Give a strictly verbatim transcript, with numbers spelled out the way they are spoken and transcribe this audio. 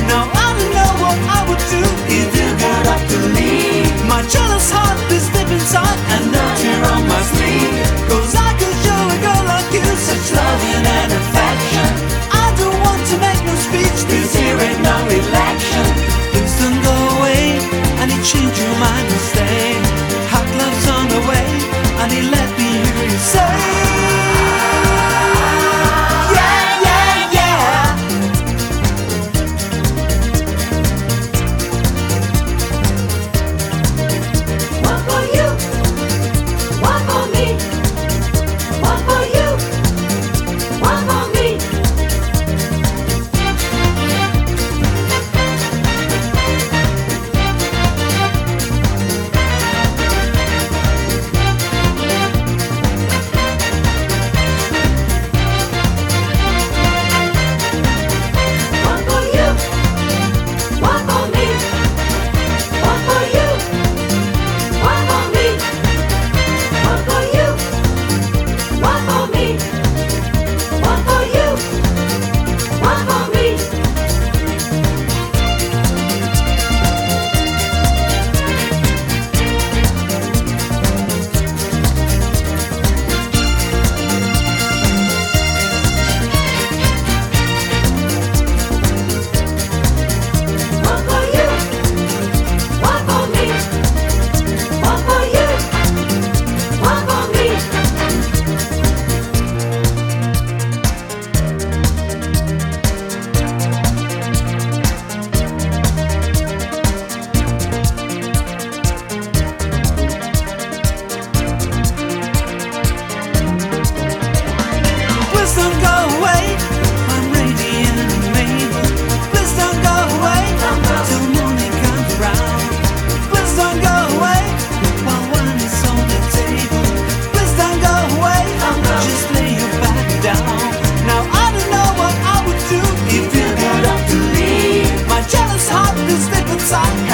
Now I don't know what I would do if you got up to leave. My jealous heart is deep inside and no tear on my sleeve. Cause I could show a girl like you such loving and affection. I don't want to make no speech, this here ain't no election. Please don't go away, I need change your mind and stay. Hot love's on the way, I need let me hear you say. Inside